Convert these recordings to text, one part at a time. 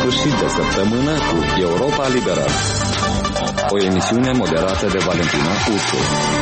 sfârșit de săptămână cu Europa Liberă, o emisiune moderată de Valentina Ursu.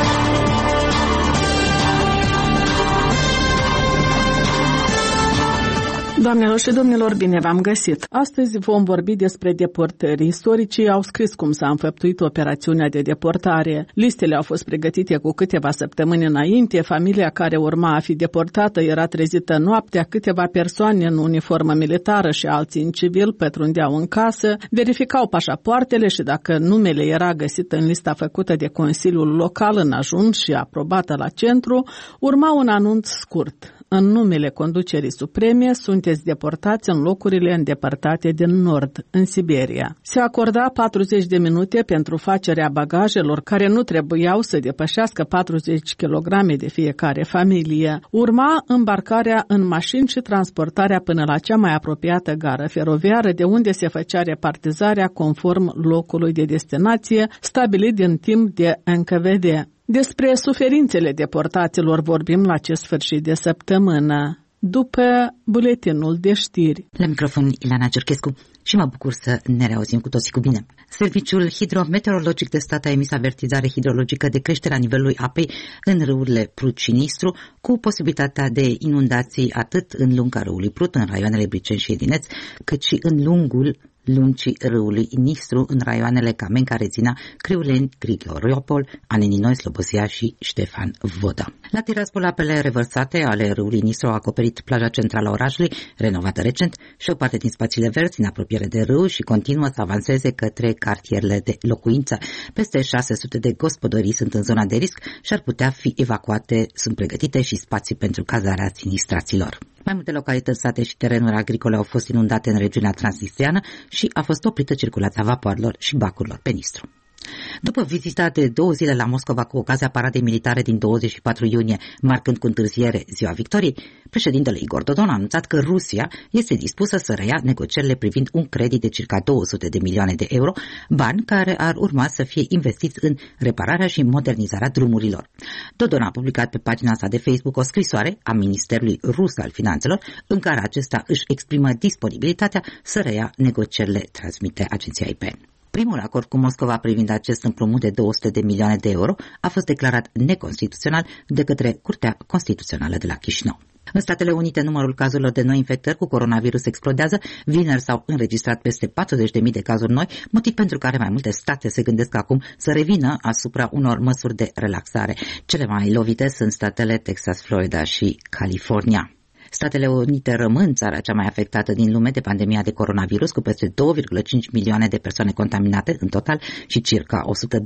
Doamnelor și domnilor, bine v-am găsit! Astăzi vom vorbi despre deportări. Istoricii au scris cum s-a înfăptuit operațiunea de deportare. Listele au fost pregătite cu câteva săptămâni înainte. Familia care urma a fi deportată era trezită noaptea. Câteva persoane în uniformă militară și alții în civil pătrundeau în casă, verificau pașapoartele și dacă numele era găsit în lista făcută de Consiliul Local în ajuns și aprobată la centru, urma un anunț scurt. În numele conducerii supreme, sunteți deportați în locurile îndepărtate din nord, în Siberia. Se acorda 40 de minute pentru facerea bagajelor care nu trebuiau să depășească 40 kg de fiecare familie. Urma îmbarcarea în mașini și transportarea până la cea mai apropiată gară feroviară, de unde se făcea repartizarea conform locului de destinație stabilit din timp de NKVD. Despre suferințele deportaților vorbim la acest sfârșit de săptămână, după buletinul de știri. La microfon Ilana Cerchescu și mă bucur să ne reauzim cu toții cu bine. Serviciul Hidrometeorologic de Stat a emis avertizare hidrologică de creșterea nivelului apei în râurile Prut și Nistru, cu posibilitatea de inundații atât în lunga râului Prut, în raioanele Briceni și Edineț, cât și în lungul lungii râului Nistru, în raioanele Camenca, Rețina, Criuleni, Grigoriopol, Aneninoi, Slobozia și Ștefan Vodă. La Tiraspol, apele revărsate ale râului Nistru au acoperit plaja centrală a orașului, renovată recent, și o parte din spațiile verzi în apropiere de râu și continuă să avanseze către cartierele de locuință. Peste 600 de gospodării sunt în zona de risc și ar putea fi evacuate, sunt pregătite și spații pentru cazarea sinistraților. Mai multe localități, sate și terenuri agricole au fost inundate în regiunea transnistreană și a fost oprită circulația vapoarelor și bacurilor pe Nistru. După vizita de 2 zile la Moscova cu ocazia paradei militare din 24 iunie, marcând cu întârziere Ziua Victoriei, președintele Igor Dodon a anunțat că Rusia este dispusă să reia negocierile privind un credit de circa 200 de milioane de euro, bani care ar urma să fie investiți în repararea și modernizarea drumurilor. Dodon a publicat pe pagina sa de Facebook o scrisoare a Ministerului Rus al Finanțelor, în care acesta își exprimă disponibilitatea să reia negocierile, transmite agenția IP. Primul acord cu Moscova privind acest împrumut de 200 de milioane de euro a fost declarat neconstituțional de către Curtea Constituțională de la Chișinău. În Statele Unite, numărul cazurilor de noi infectări cu coronavirus explodează. Vineri s-au înregistrat peste 40.000 de cazuri noi, motiv pentru care mai multe state se gândesc acum să revină asupra unor măsuri de relaxare. Cele mai lovite sunt statele Texas, Florida și California. Statele Unite rămân țara cea mai afectată din lume de pandemia de coronavirus, cu peste 2,5 milioane de persoane contaminate în total și circa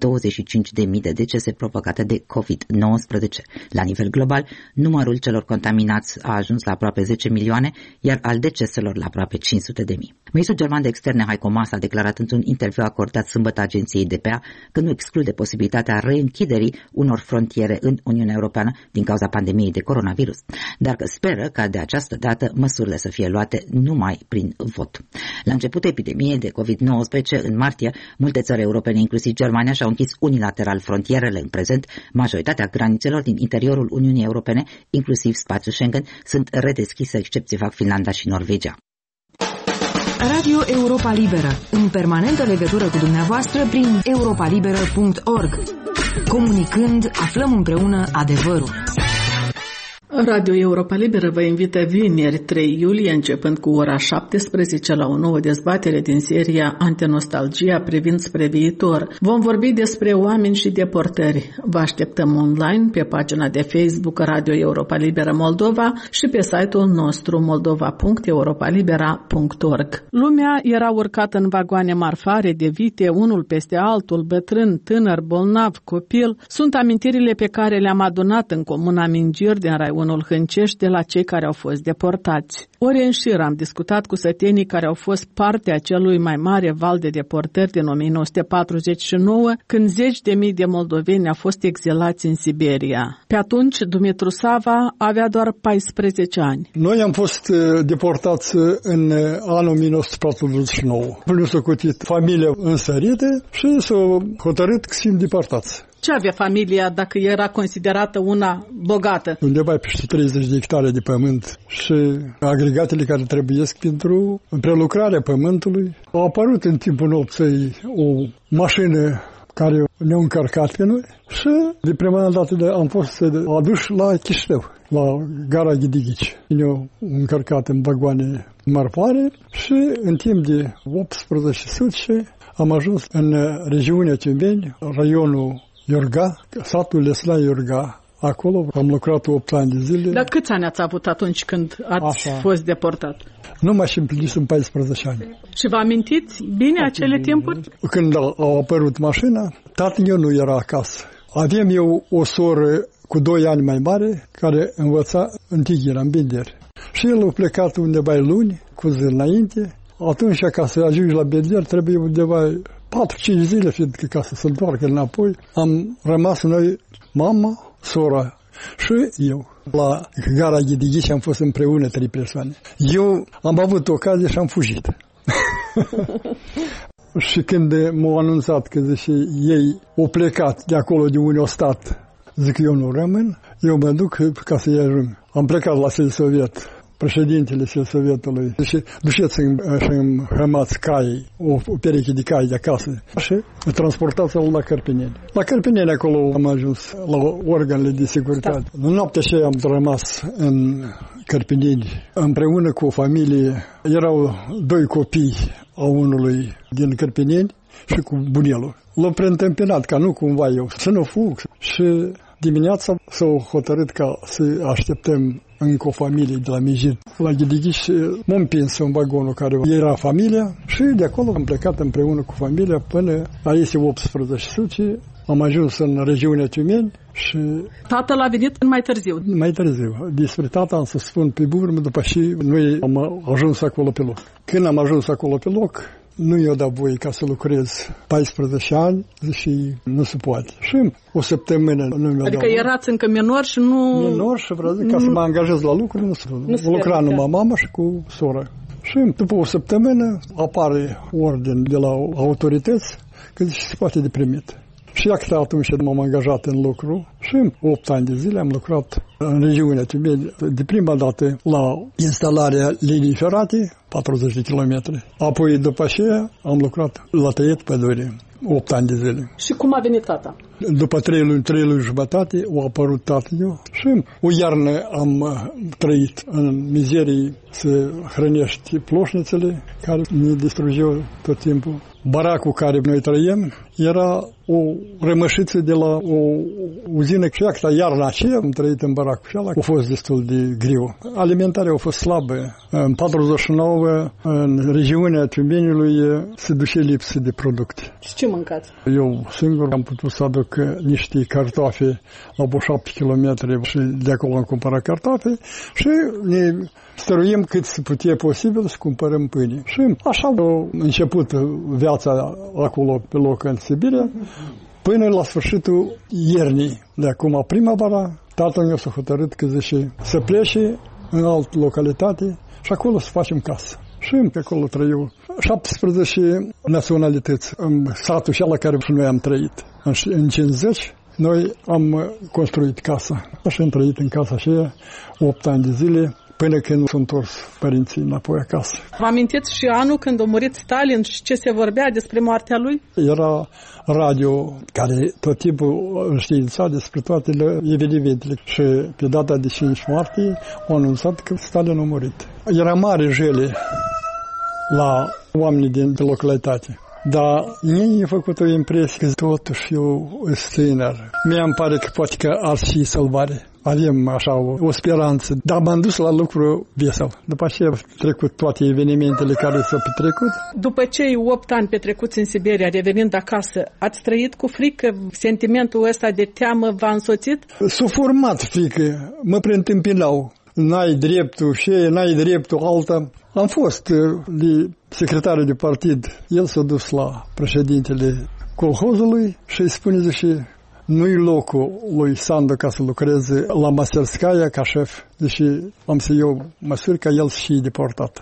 125.000 de decese provocate de COVID-19. La nivel global, numărul celor contaminați a ajuns la aproape 10 milioane, iar al deceselor la aproape 500.000. Ministrul german de externe Heiko Maas a declarat într-un interviu acordat sâmbătă agenției DPA că nu exclude posibilitatea reînchiderii unor frontiere în Uniunea Europeană din cauza pandemiei de coronavirus, dar că speră ca de această dată măsurile să fie luate numai prin vot. La începutul epidemiei de COVID-19, în martie, multe țări europene, inclusiv Germania, și-au închis unilateral frontierele. În prezent, majoritatea granițelor din interiorul Uniunii Europene, inclusiv spațiul Schengen, sunt redeschise, excepție fac Finlanda și Norvegia. Radio Europa Liberă, în permanentă legătură cu dumneavoastră prin europalibera.org. Comunicând, aflăm împreună adevărul. Radio Europa Liberă vă invită vineri 3 iulie, începând cu ora 17, la o nouă dezbatere din seria Antenostalgia privind spre viitor. Vom vorbi despre oameni și deportări. Vă așteptăm online pe pagina de Facebook Radio Europa Liberă Moldova și pe site-ul nostru moldova.europalibera.org. Lumea era urcată în vagoane marfare de vite, unul peste altul, bătrân, tânăr, bolnav, copil. Sunt amintirile pe care le-am adunat în comuna Mingir din Raiul unul Hâncești de la cei care au fost deportați. Ori în șir am discutat cu sătenii care au fost parte a celui mai mare val de deportări din 1949, când zeci de mii de moldoveni au fost exilați în Siberia. Pe atunci, Dumitru Sava avea doar 14 ani. Noi am fost deportați în anul 1949. Până s-a cutit familia însărită și s-a hotărât că sunt deportați. Ce avea familia dacă era considerată una bogată? Undeva peste 30 de hectare de pământ și agregatele care trebuiesc pentru prelucrarea pământului. A apărut în timpul nopții o mașină care ne-a încărcat pe noi și de prima dată am fost aduși la Chișinău, la gara Ghidighici. Ne-au încărcat în vagoane marfare și în timp de 18 sute am ajuns în regiunea Timiș, raionul Iorga, satul Lesla Iorga. Acolo am lucrat 8 ani de zile. Dar câți ani ați avut atunci când ați fost deportat? Nu m-aș împlinisem 14 ani. Și vă amintiți bine acele timpuri? Când a apărut mașina, tatăl meu nu era acasă. Aveam eu o soră cu 2 ani mai mare, care învăța în Tighera, în Bender. Și el a plecat undeva luni, cu zi înainte. Atunci, ca să ajungi la Bender, trebuie undeva 4-5 zile, fiindcă ca să se întoarcă înapoi. Am rămas noi, mama, sora și eu. La gara Ghidighici am fost împreună 3 persoane. Eu am avut ocazie și am fugit. Și când m-au anunțat că zice, ei au plecat de acolo de unde au stat, zic eu nu rămân, eu mă duc ca să-i ajung. Am plecat la Selsovjet. Președintele Selsovjetului zice, duceți-mi hămați cai, o pereche de cai de acasă și transportați-l la Cărpineni. La Cărpineni acolo am ajuns la organele de securitate. În noaptea aceea am rămas în Cărpineni împreună cu o familie. Erau 2 copii a unului din Cărpineni și cu bunelul. L-am preîntâmpinat ca nu cumva eu să nu fug. Și dimineața s-au hotărât ca să așteptăm încă o familie de la Mijit. La Ghidighici m-am împins în vagonul care era familia și de acolo am plecat împreună cu familia până la 18 sute. Am ajuns în regiunea Timiș și... Tatăl a venit mai târziu. Mai târziu. Despre tata am să spun pe urmă, după și noi am ajuns acolo pe loc. Când am ajuns acolo pe loc, nu i-a dat voie ca să lucrez 14 ani și nu se poate. Și o săptămână nu mi-a dat. Adică erați încă minor și nu... Minor și vreau ca să mă angajez la lucru, nu lucra numai mama și cu sora. Și după o săptămână apare ordin de la autorități că se poate de primit. Și iată atunci m-am angajat în lucru și 8 ani de zile am lucrat în regiunea Timiș, de prima dată la instalarea linii ferate, 40 de kilometri. Apoi după aceea am lucrat la tăiet pădure, 8 ani de zile. Și cum a venit tata? După 3 luni jumătate a apărut tatăl meu și o iarnă am trăit în mizerii să hrănești ploșnițele care ne distrugeau tot timpul. Baracul care noi trăiem era o rămășiță de la o uzină. Și iarna aceea am trăit în baracul acela. A fost destul de greu. Alimentarea a fost slabă. În 49, în regiunea Timișului, se duce lipsă de producte. Și ce mâncați? Eu singur am putut să aduc niște cartofi la 7 km și de acolo am cumpărat cartofi și ne stăruim cât se putea posibil să cumpărăm pâine. Și așa a început viața acolo pe loc în Sibiria, până la sfârșitul iernii. De acum primăvara, tatăl meu s-a hotărât că zice să plece în altă localitate și acolo să facem casă. Și acolo trăiu 17 naționalități în satul și la care noi am trăit. În 50 noi am construit casa. Așa am trăit în casa aceea 8 ani de zile, până când s-au întors părinții înapoi acasă. Vă amintiți și anul când a murit Stalin și ce se vorbea despre moartea lui? Era radio care tot timpul înștiința despre toate evenimentele și pe data de 5 martie au anunțat că Stalin a murit. Era mare jele la oamenii din localitate. Dar mie mi-a făcut o impresie că totuși eu sunt tânăr. Mie îmi pare că poate că ar fi salvare. Avem așa o speranță. Dar m-am dus la lucru vesel. După aceea au trecut toate evenimentele care s-au petrecut. După cei 8 ani petrecuți în Siberia, revenind acasă, ați trăit cu frică? Sentimentul ăsta de teamă v-a însoțit? S-a format frică. Mă preîntâmpinau. N-ai dreptul și n-ai dreptul alta. Am fost de secretarul de partid. El s-a dus la președintele colhozului și îi spune, zice, nu-i locul lui Sandu ca să lucreze la Maserskaya ca șef, deși am să iau măsuri ca el și deportat.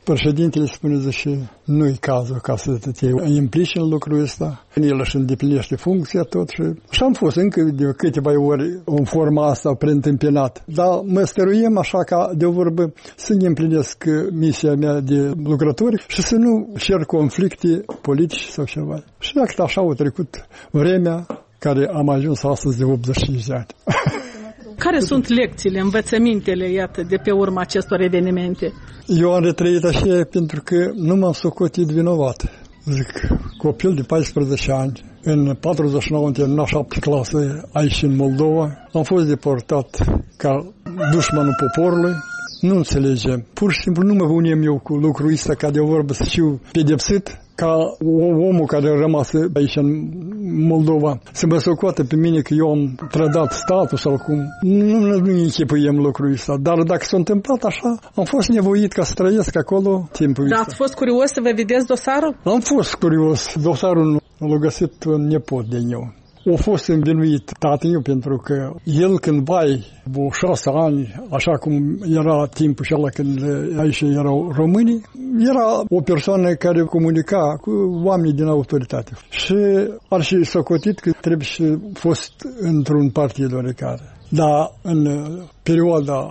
președintele spune, zice, nu-i cazul ca să te implici în lucrul ăsta. El își îndeplinește funcția tot și am fost încă de câteva ori în forma asta preîntâmpinat. Dar mă stăruiem așa ca de vorbă să ne împlinesc misia mea de lucrători și să nu cer conflicte politici sau ceva. Și dacă așa a trecut vremea care am ajuns astăzi de 85 de ani. Care sunt lecțiile, învățămintele, iată, de pe urma acestor evenimente? Eu am retrăit așa pentru că nu m-am socotit vinovat. Zic, copil de 14 ani, în 49 am terminat 7 clase aici în Moldova. Am fost deportat ca dușmanul poporului. Nu înțelegem. Pur și simplu nu mă unem eu cu lucrul ăsta ca de vorbă să fiu pedepsit ca omul care a rămas aici în Moldova să mă socoată pe mine că eu am trădat statul sau cum. Nu închipuiem lucrul ăsta. Dar dacă s-a întâmplat așa, am fost nevoit ca să trăiesc acolo timpul ăsta. Dar ați fost curios să vă vedeți dosarul? Am fost curios. Dosarul l-a găsit un nepot de eu. A fost învinuit tatăl pentru că el cândva, 6 ani, așa cum era timpul și ăla când aici erau românii, era o persoană care comunica cu oamenii din autoritate. Și ar fi socotit că trebuie să fost într-un partid oricare. Dar în perioada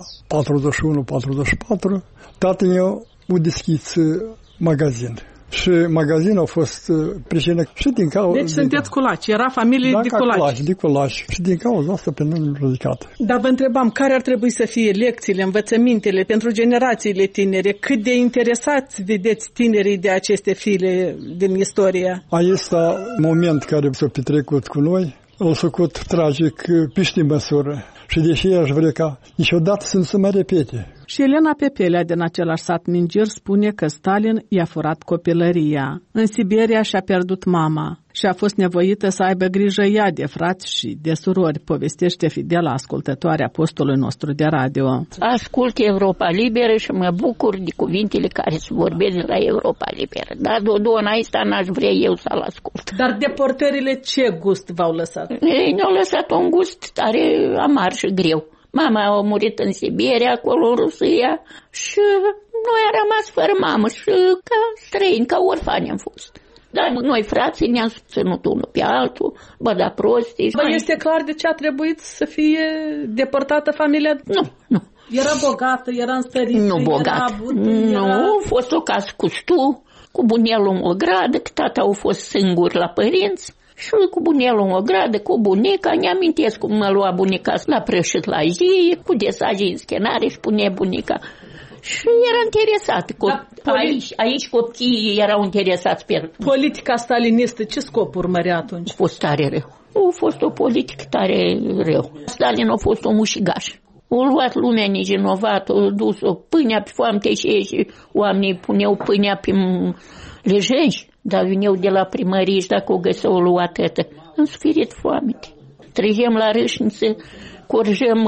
41-44, tatăl meu a deschis magazin. Și magazinul a fost pricină și din cauza... Deci sunteți culaci, era familie de culaci. De culaci. Și din cauza asta pe noi ridicat. Dar vă întrebam, care ar trebui să fie lecțiile, învățămintele pentru generațiile tinere? Cât de interesați vedeți tinerii de aceste file din istorie? Aici moment care s-a petrecut cu noi, a făcut tragic peste măsură. Și deși aș vrea ca niciodată să nu se mai repete. Și Elena Pepelea din același sat Mingir spune că Stalin i-a furat copilăria. În Siberia și-a pierdut mama și a fost nevoită să aibă grijă ea de frați și de surori, povestește fidela ascultătoarea postului nostru de radio. Ascult Europa Liberă și mă bucur de cuvintele care se vorbesc la Europa Liberă. Dar Dodona asta n-aș vrea eu să-l ascult. Dar deportările ce gust v-au lăsat? Ei ne-au lăsat un gust tare amar și greu. Mama a murit în Siberia, acolo în Rusia, și noi am rămas fără mamă și ca străini, ca orfani am fost. Dar noi frații ne-am susținut unul pe altul, bă, da prostii. Bă, este clar de ce a trebuit să fie deportată familia? Nu. Era bogată, era înstărită, nu bogată. Nu, a fost o casă cu stu, cu bunelul în o gradă, că tata a fost singur la părinți. Și cu bunelul în o gradă, cu bunica, ne-amintesc cum mă lua bunica la prășit la zi, cu desagii în schenare și pune bunica. Și era interesat. Aici copiii erau interesați pe... Politica stalinistă, ce scop urmărea atunci? A fost tare rău. A fost o politică tare rău. Stalin a fost un mușigaș. A luat lumea nevinovat, a dus-o pâinea pe foamte și oamenii puneau pâinea pe lejenci. Dar veneau de la primărie și dacă o găseau luat atâta, am suferit foamete. Trăgem la râșniță, curjăm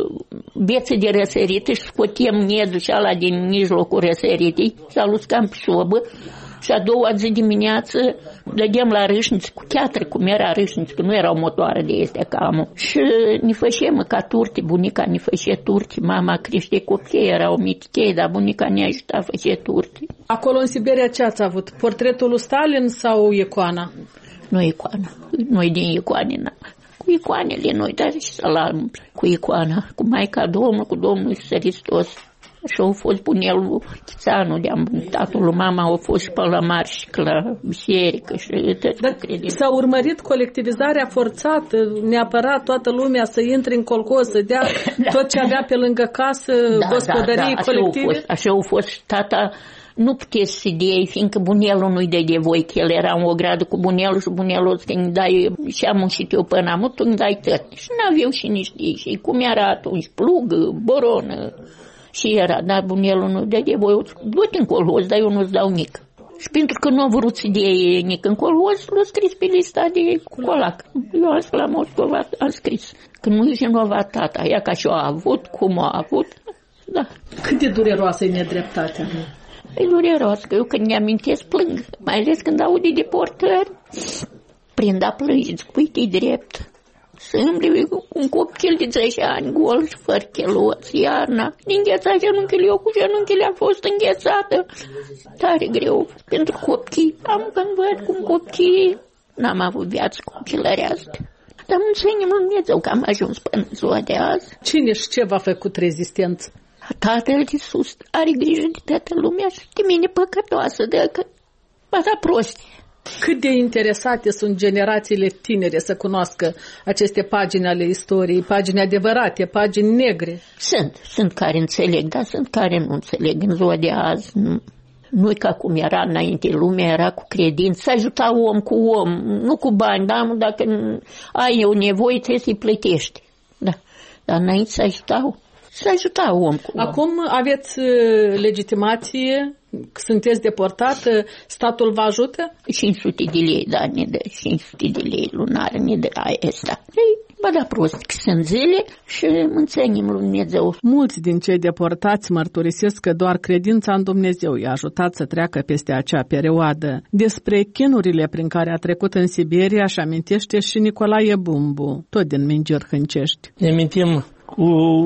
bețe de răsărite și scotem nedul și ala din mijlocul răsăritei și aluscam pe sobă. Și a doua zi dimineață dădeam la râșniță cu cheatră, cum era râșniță, că nu erau motoare de astea camul. Și ne făceam ca turte, bunica ne făcea turte, mama crește copii, erau mititei, dar bunica ne ajuta, făcea turte. Acolo în Siberia ce ați avut? Portretul lui Stalin sau icoana? Nu icoana, noi din icoane n-am. Cu icoanele noi, dar și salam, cu icoana, cu Maica Domnului, cu Domnul Iisus Hristos. Și au fost bunelul Chițanu, tatăl lui mama, au fost și pălămar și la biserică și tot. S-a urmărit colectivizarea forțată, neapărat toată lumea să intre în colcos, să dea tot ce avea pe lângă casă, gospodării colective? Așa au fost, tata nu puteți să dea, fiindcă bunelul nu-i dă de voi, că el era în o gradă cu bunelul și bunelul ăsta îmi dai, și am muncit eu până am îmi dai tot. Și n-aveau și nici de și cum era atunci, plug, boronă. Și era, dar bunelul nu dă de voi, du-te în colhoz, dar eu nu-ți dau nic. Și pentru că nu a vrut să dea nic în colhoz, l-a scris pe lista de colac. Eu asta la Moscova am scris, că nu e vinovat tata, ea ca și-o a avut, cum a avut, da. Cât de dureroasă e nedreptatea? E dureros, că eu când mi-amintesc plâng, mai ales când aud de deportări, prind a plânge, zic, uite-i drept. să îmbli un copil de 10 ani gol și fără cheloți, iarna. Îngheța genunchiul, eu cu genunchiile am fost înghețată. Tare greu pentru copii. Am când văd cum copiii n-am avut viață copilărească. Dar mulțumim lui Dumnezeu că am ajuns până ziua de azi. Cine și ce v-a făcut rezistență? Tatăl de sus are grijă de toată lumea și de mine păcătoasă, de că ba da prostie. Cât de interesate sunt generațiile tinere să cunoască aceste pagini ale istoriei, pagini adevărate, pagini negre? Sunt care înțeleg, dar sunt care nu înțeleg în ziua de azi. Nu e ca cum era înainte, lumea era cu credință, să ajuta om cu om, nu cu bani, da? Dacă ai o nevoie trebuie să-i plătești. Da. Dar înainte să ajuta om cu om. Acum aveți legitimație, sunteți deportat, statul vă ajută? 500 de lei, da, ne dă 500 de lei lunar, ne dă asta. Ei, bă, da, prost, că sunt zile și înțelegem lui Dumnezeu. Mulți din cei deportați mărturisesc că doar credința în Dumnezeu i-a ajutat să treacă peste acea perioadă. Despre chinurile prin care a trecut în Siberia își amintește și Nicolae Bumbu, tot din Mingi Hâncești. Ne amintim cu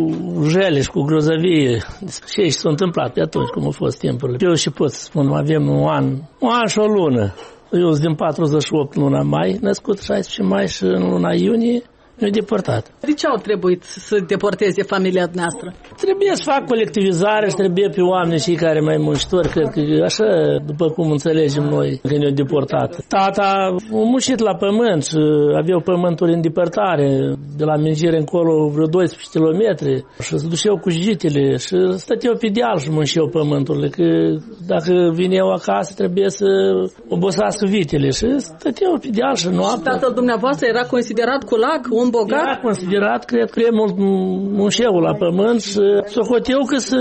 jele și cu grozăvie ce s-a întâmplat pe atunci, cum au fost timpurile. Eu și pot să spun, avem un an și o lună. Eu sunt din 48 luna mai, născut 16 mai și în luna iunie ne-au deportat. De ce au trebuit să deporteze familia noastră? Trebuie să fac colectivizare și trebuie pe oameni cei care mai muncitori, cred că așa, după cum înțelegem noi, că ne-au deportat. Tata a muncit la pământ și aveau pământuri în depărtare, de la Mingire încolo vreo 12 kilometri și se duceau cu jitele și stăteau pe deal și munceau pământurile, că dacă vineau acasă trebuie să obosească vitele și stăteau pe deal și noaptea. Și tatăl dumneavoastră era considerat culac, un bogat? Era considerat, cred că e mult munceul la pământ și socoteau că se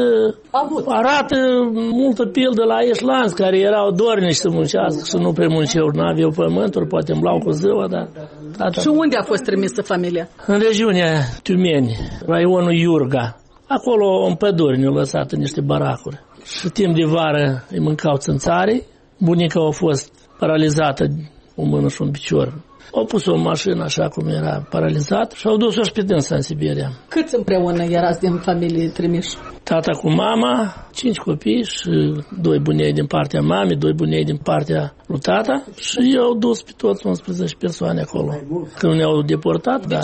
arată multă pildă la eșlanți care erau dornici să muncească și nu premunceau, n-aveau pământuri, poate îmblau cu ziua, dar... Și unde a fost trimisă familia? În regiunea Tiumeni, raionul Iurga. Acolo în păduri ne-au lăsat în niște baracuri. Și timp de vară îi mâncau țânțarii, bunica a fost paralizată, o mână și un picior. Au pus-o în mașină așa cum era paralizat și au dus-o și pe dânsa în Siberia. Câți împreună erați din familie trimiși? Tata cu mama, 5 copii și 2 bunei din partea mamei, 2 bunei din partea lui tata și eu au dus pe toți 11 persoane acolo. Când ne-au deportat, deci, da.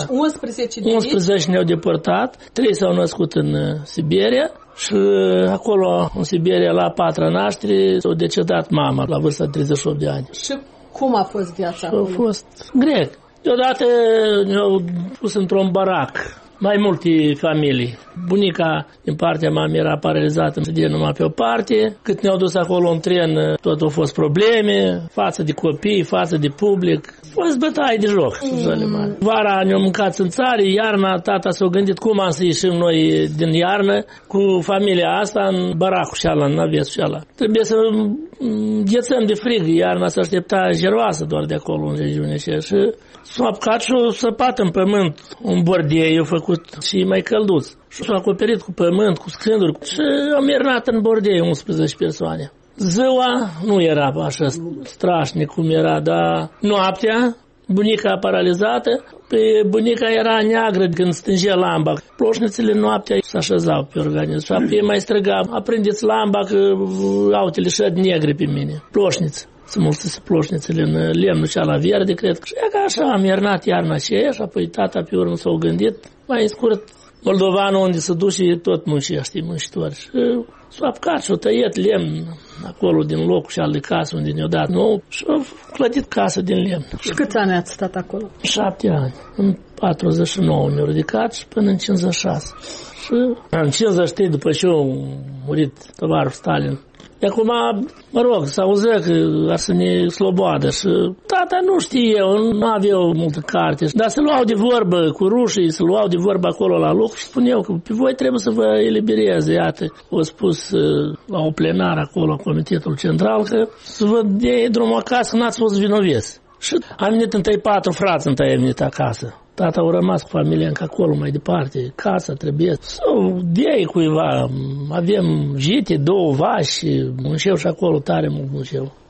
11 ne-au deportat, 3 s-au născut în Siberia și acolo în Siberia la 4 naștere s-a decedat mama la vârsta de 38 de ani. Și cum a fost viața acolo? A fost greu. Deodată ne-au pus într-un barac, mai multe familii. Bunica din partea mamei era paralizată, de numai pe o parte. Cât ne-au dus acolo în tren, tot au fost probleme, față de copii, față de public. A fost bătaie de joc. Vara ne-au mâncat țânțarii, iarna tata s-a gândit cum am să ieșim noi din iarnă cu familia asta în baracul șala, în navetul șala. Trebuie să ghețăm de frig, iarna s-a aștepta geroasă doar de acolo în regiunea aceea. Și s-a apucat și a săpat în pământ un bordei, i-a făcut și mai călduț. Și s-a acoperit cu pământ, cu scânduri și am mernat în bordei 11 persoane. Ziua nu era așa strașnic cum era, dar noaptea, bunica paralizată, pe bunica era neagră când stângea lamba. Ploșnițele noaptea se așezau pe organism și apoi mai striga, aprindeți lamba că au teleșări negre pe mine. Ploșniță. Se mulțise ploșnițele în lemnul ceala verde, cred. Și că așa am iernat iarna aceea și apoi tata pe urmă s-a gândit, mai scurt, Moldovanul unde se duce tot muncea, știi, muncitori. Și s-a apucat și-a tăiat lemn acolo din locul și al de casă unde ne-a dat nou și a clădit casă din lemn. Și câți ani ați stat acolo? 7 ani. În 49 ne-au ridicat și până în 56. Și în 53, după ce a murit tovarul Stalin, de acum, mă rog, s-auzea că ar să ne sloboadă și tata nu știe, nu aveau multă carte, dar se luau de vorbă cu rușii, se luau de vorbă acolo la lucru și spuneau că pe voi trebuie să vă elibereze, iată, au spus la o plenară acolo, Comitetul Central, că să vă dea drumul acasă, n-ați fost vinoveți. Și am venit întâi 4 frați, întâi am venit acasă. Tata a rămas cu familia încă acolo, mai departe, casa trebuie. Sau de cuiva, avem jite, 2 vași, munceau și acolo tare mult munceau.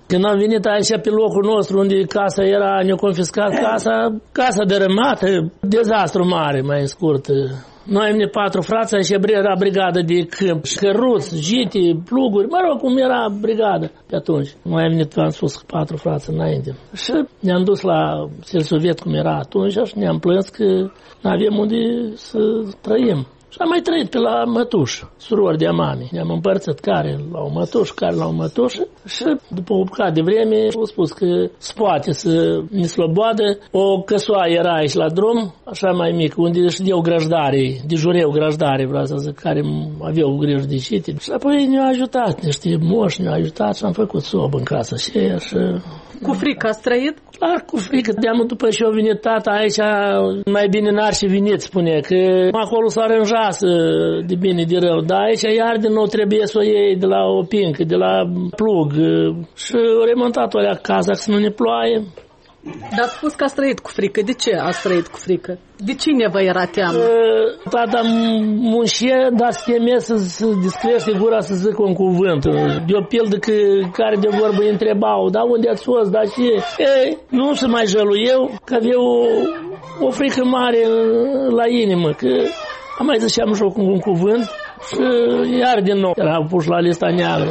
Când am venit aici pe locul nostru unde casa era, ne-a confiscat casa dărâmată, dezastru mare, mai scurt. Noi am venit 4 frați și era brigadă de câmp, căruți, jite, pluguri, mă rog, cum era brigada pe atunci. Noi am venit, am spus, 4 frați înainte. Și ne-am dus la Selsoviev, cum era atunci, și ne-am plâns că nu avem unde să trăim. Și am mai trăit pe la mătuș, surori de-a mami. Ne-am împărțit care la o mătuș, care la o mătuș. Și după o bucată de vreme au spus că se poate să ne slăboadă. O căsoaie era aici la drum, așa mai mic, unde știau grăjdarii, dijureu grăjdare, vreau să zic, care aveau grijă de cite. Și apoi ne-au ajutat, niște moși ne-au ajutat și am făcut sobă în casă. Și Cu frică ați trăit? Clar, cu frică. De-am după ce a venit tata aici, mai bine n-ar și venit, spune, că acolo s-a aranjat de bine, de rău. Dar aici iar din nou trebuie să o iei de la o pincă, de la plug. Și au remontat-o alea casa, că să nu ne ploaie. Dar ați spus că ați trăit cu frică. De ce ați trăit cu frică? De cine vă era teamă? Tata muncea, dar se temea să descrește gura să zică un cuvânt. De o pildă care de vorbă îi întrebau, da, unde ați fost, da, ce? Ei, nu se mai jălu eu, că avea o frică mare la inimă, că am mai zis și am joc un cuvânt și iar din nou erau puși la lista neagră.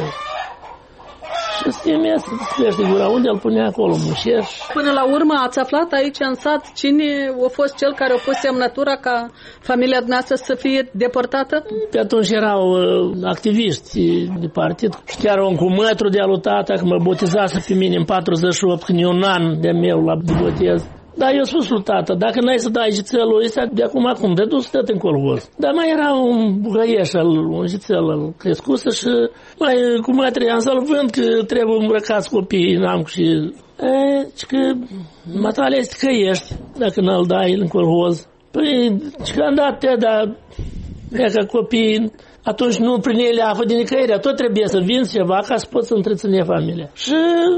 Și se temea să descrește gura, unde îl punea acolo, mușeș. Până la urmă ați aflat aici în sat cine a fost cel care a pus semnătura ca familia dumneavoastră să fie deportată? Pe atunci erau activiști de partid și chiar un cumătru de alu tata, că mă botezase pe mine în 48, când e un an de meu la botez. Dar eu spus lui tata, dacă n-ai să dai jițelul ăsta, de acum, de dus tot în colvos. Dar mai era un buhăieș, un jițel crescusă și mai cu mătri am să-l vând că trebuie îmbrăcați copiii, n-am și... că matale este că ești, dacă n-l dai în colvos. Păi, că am dat dar e ca copiii... Atunci nu prin ele afă din nicăieri, tot trebuie să vinzi ceva ca să poți întreține familia. Și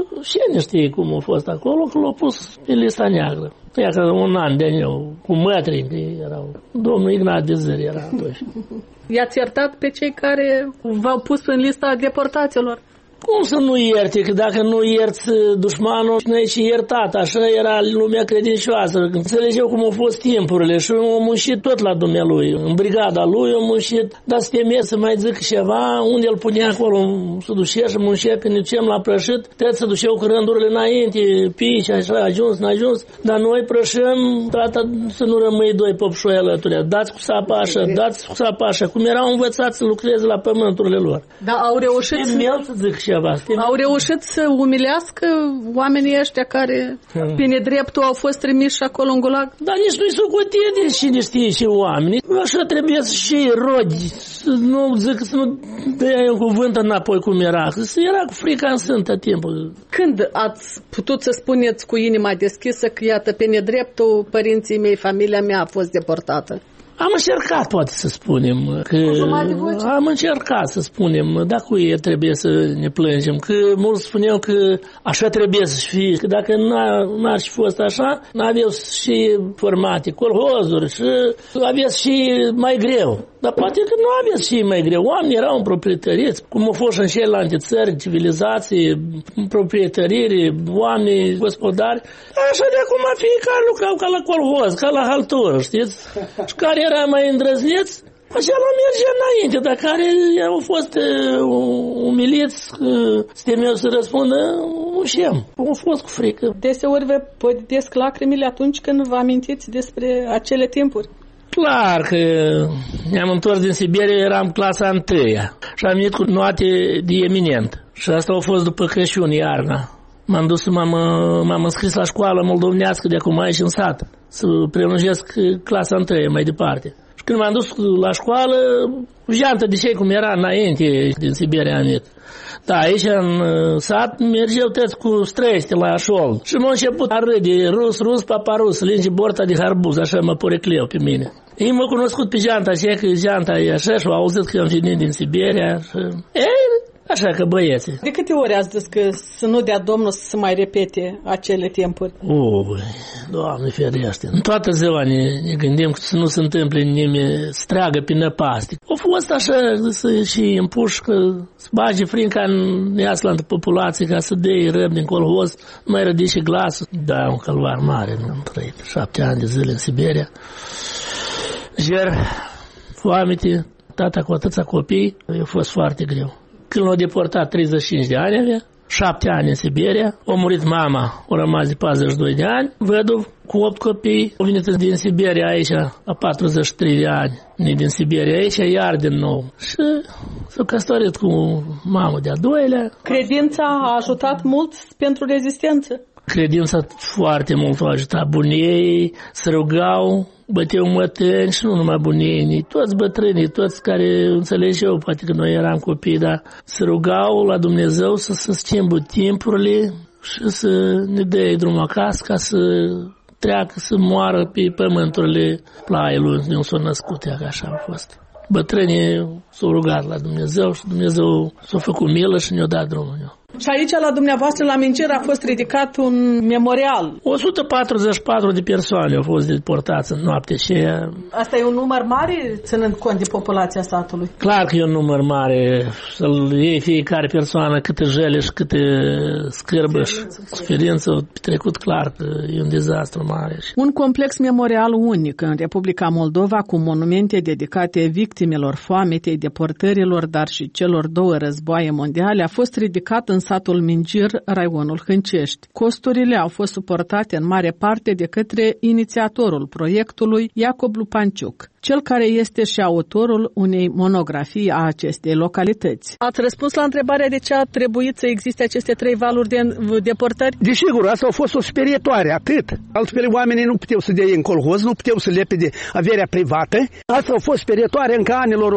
ne știe cum a fost acolo, că l-au pus pe lista neagră. Ia că un an de eu, cu mătri, erau. Domnul Ignat de Zări era atunci. I-ați iertat pe cei care v-au pus în lista deportaților? Cum să nu ierte? Că dacă nu ierți dușmanul, nu e și iertat. Așa era lumea credincioasă. Înțelegeau cum au fost timpurile și au muncit tot la dumnealui. În brigada lui au muncit, dar se temea să mai zic ceva, unde îl punea acolo, se ducea și muncea când ducem la prășit. Trebuie să duceau cu rândurile înainte, pici, așa, ajuns, n-ajuns. Dar noi prășăm, tata să nu rămâi 2 popșoi alături. Dați cu sapa așa, dați cu sapa așa. Cum erau învățați să lucreze la pământurile lor. Da, au reușit să zic ceva. Au reușit să umilească oamenii ăștia care pe nedreptul au fost trimiși acolo în gulag? Dar nici nu-i socotie de cine știe ce oameni. Așa trebuie să și rogi, să nu zic, să nu dea un cuvânt înapoi cum era. Să era cu frica în sântă timpul. Când ați putut să spuneți cu inima deschisă că iată pe nedreptul părinții mei, familia mea a fost deportată? Am încercat, poate să spunem, că am încercat să spunem, dar cu ei trebuie să ne plângem, că mulți spuneau că așa trebuie să fie, că dacă n-ar fi fost așa, n-aveți și formate colhozuri și aveți și mai greu. Dar poate că nu aveți și mai greu. Oamenii erau în proprietăriți, cum au fost în celelalte țări, civilizații, proprietăriri, oameni gospodari. Așa de acum fiecare lucrau ca la colhoz, ca la haltură, știți? Și care era mai îndrăzneț, așa la merge înainte, dar care au fost umiliți, să temeau să răspundă, mușem. Au fost cu frică. Deseori vă pădesc lacrimile atunci când vă amintiți despre acele timpuri. Clar că ne-am întors din Siberia, eram clasa 1-a și am venit cu note de eminent. Și asta a fost după Crăciun, iarna. M-am dus, m-am înscris la școală moldovnească de acum aici în sat, să prelungesc clasa 1-a mai departe. Și când m-am dus la școală, jantă de cei cum era înainte din Siberia am venit. Da, aici în sat mergeau toți cu străiește la șol. Și m-a început a râde, rus, paparus, linge borta de harbuz, așa mă porecleau pe mine. Ei m-au cunoscut pe janta aceea, că janta e așa și au auzit că am venit din Siberia. Și... Așa că băieții. De câte ori ați zis că să nu dea Domnul să se mai repete acele timpuri? Doamne ferește. În toată ziua ne gândim să nu se întâmple nimeni să treagă pe năpastic. A fost așa și împușcă, să bage frinca în Iasland populație ca să dea răb din colhoz, nu mai rădi și glasul. Da, un calvar mare, nu am trăit. 7 ani de zile în Siberia. Ger, foamete, tata cu atâția copii, a fost foarte greu. Când l-au deportat, 35 de ani avea, 7 ani în Siberia, a murit mama, a rămas de 42 de ani, văduv cu 8 copii, a venit din Siberia aici, la 43 de ani, din Siberia aici, iar din nou. Și s-a căsătorit cu mamă de-a doilea. Credința a ajutat mult pentru rezistență? Credința foarte mult a ajutat. Bunii se rugau, băteau mătăni și nu numai bunii, toți bătrânii, toți care înțelegeau, poate că noi eram copii, dar se rugau la Dumnezeu să schimbă timpurile și să ne dea drumul acasă ca să treacă, să moară pe pământurile plaiului unde s-au născut, așa a fost. Bătrânii s-au rugat la Dumnezeu și Dumnezeu s-a făcut milă și ne-a dat drumul. Și aici, la dumneavoastră, la Minjer, a fost ridicat un memorial. 144 de persoane au fost deportați în noapte și... Asta e un număr mare, ținând cont de populația satului? Clar că e un număr mare. Să-l iei fiecare persoană câte jele și câte scârbă și suferință. Trecut clar că e un dezastru mare. Un complex memorial unic în Republica Moldova cu monumente dedicate victimelor foametei, deportărilor, dar și celor 2 războaie mondiale a fost ridicat în satul Minjer, raionul Hâncești. Costurile au fost suportate în mare parte de către inițiatorul proiectului, Iacob Lupanciuc, cel care este și autorul unei monografii a acestei localități. Ați răspuns la întrebarea de ce a trebuit să existe aceste 3 valuri de deportări? Desigur, asta a fost o sperietoare, atât. Altfel oamenii nu puteau să dea în colhoz, nu puteau să lepe de averea privată. Asta a fost sperietoare încă anilor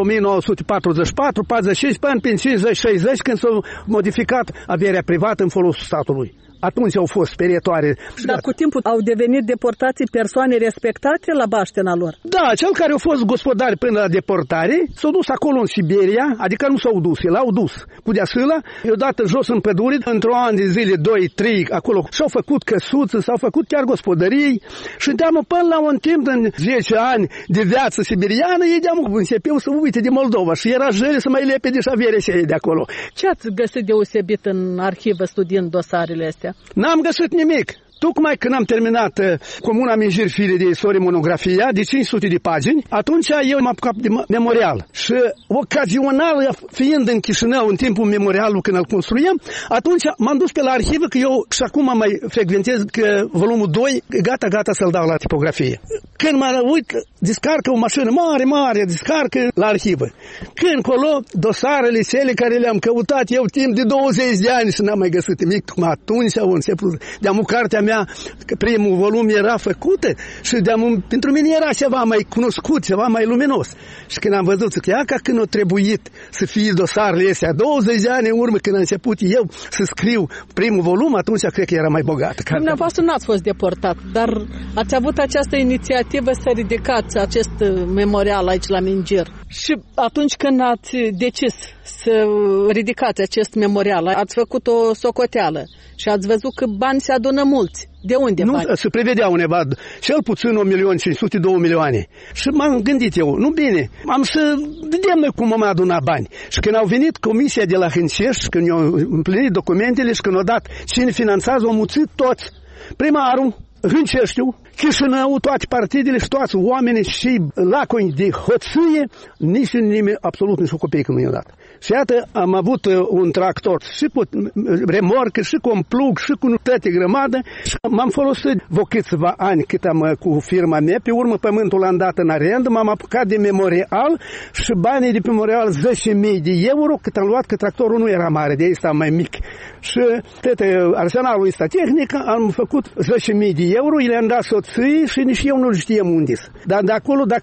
1944, 45, până în 50-60, când s-a modificat averea privată în folosul statului. Atunci au fost sperietoare. Dar cu timpul au devenit deportații persoane respectate la baștena lor? Da, cel care a fost gospodar până la deportare s-a dus acolo în Siberia, adică nu s-au dus, l-au dus cu deasâla, i-au dat jos în pădure, într-o an de zile, 2-3, acolo și-au făcut căsuță, s-au făcut chiar gospodării și deamă până la un timp, în 10 ani de viață siberiană, ei deamă începeau să uite de Moldova și era jele să mai lepe de șaverea și de acolo. Ce ați găsit deosebit în arhivă studiind dosarele astea? N-am găsit nimic. Tocmai când am terminat Comuna Minjer Fire de istorie monografia de 500 de pagini, atunci eu m-am apucat de memorial. Și ocazional, fiind în Chișinău în timpul memorialului când îl construiem, atunci m-am dus pe la arhivă, că eu și acum mai frecventez că volumul 2, gata să-l dau la tipografie. Când mă uit, descarcă o mașină mare, descarcă la arhivă. Când colo, dosarele cele care le-am căutat eu timp de 20 de ani și n-am mai găsit nimic, cum atunci au început. De-amu cartea mea, că primul volum era făcută și pentru mine era ceva mai cunoscut, ceva mai luminos. Și când am văzut că ea, ca când a trebuit să fie dosarele astea, 20 de ani în urmă când am început eu să scriu primul volum, atunci cred că era mai bogată. Dumneavoastră n-ați fost deportat, dar ați avut această inițiativă să ridicați acest memorial aici la Minjer. Și atunci când ați decis să ridicați acest memorial, ați făcut o socoteală și ați văzut că bani se adună mulți. De unde bani? Nu, se prevedea undeva cel puțin 1.500.000-2.000.000. Și m-am gândit eu, nu bine, am să vedem noi cum am adunat bani. Și când au venit comisia de la Hâncești, când i-au împlinit documentele și când au dat cine finanțează, au muțit toți. Primarul, Hânceștiu, Chișinău, toate partidele și toți oamenii și laconi de hoție, nici nimeni, absolut nici o copeică nu i-a dat. Și iată, am avut un tractor și cu remorcă, și cu un plug, și cu toate grămadă. Și m-am folosit câțiva ani cât am cu firma mea. Pe urmă pământul l-am dat în arendă, m-am apucat de memorial și banii de memorial 10.000 de euro, cât am luat, că tractorul nu era mare, de asta mai mic. Și arsenalul ăsta tehnic am făcut 10.000 de euro, le-am dat soții și nici eu nu știam unde. Dar de acolo, dacă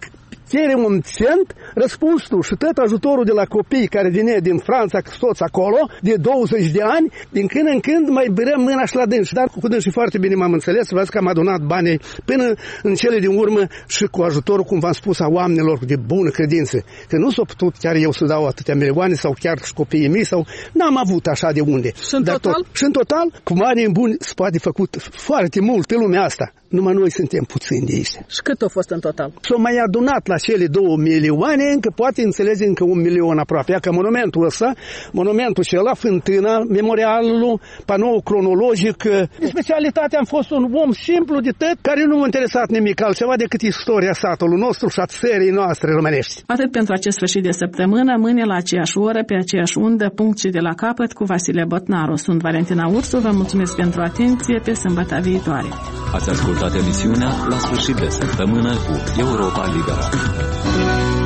cere un cent, răspuns tu și tot ajutorul de la copii care vine din Franța, toți acolo, de 20 de ani, din când în când mai bărăm mâna și la dânsi. Dar cu dânsi foarte bine m-am înțeles, văd că am adunat banii până în cele din urmă și cu ajutorul, cum v-am spus, a oamenilor de bună credință. Că nu s-a putut chiar eu să dau atâtea milioane sau chiar și copiii mei, sau n-am avut așa de unde. Și în total? Și în total, cu banii buni se poate făcut foarte mult pe lumea asta. Numai noi suntem puțini de aici. Și cât a fost în total? S-a mai adunat la cele 2 milioane, încă poate înțelege încă 1 milion aproape. Că monumentul ăsta, monumentul acela, fântâna, memorialul, panoul cronologic. De specialitate am fost un om simplu de tot, care nu m-a interesat nimic altceva decât istoria satului nostru și a țării noastre românești. Atât pentru acest sfârșit de săptămână, mâine la aceeași oră, pe aceeași undă, punct și de la capăt, cu Vasile Botnaru. Sunt Valentina Ursu, vă mulțumesc pentru atenție, pe sâmbătă viitoare. Ați ascultat emisiunea La sfârșit de săptămână cu Europa Liberă.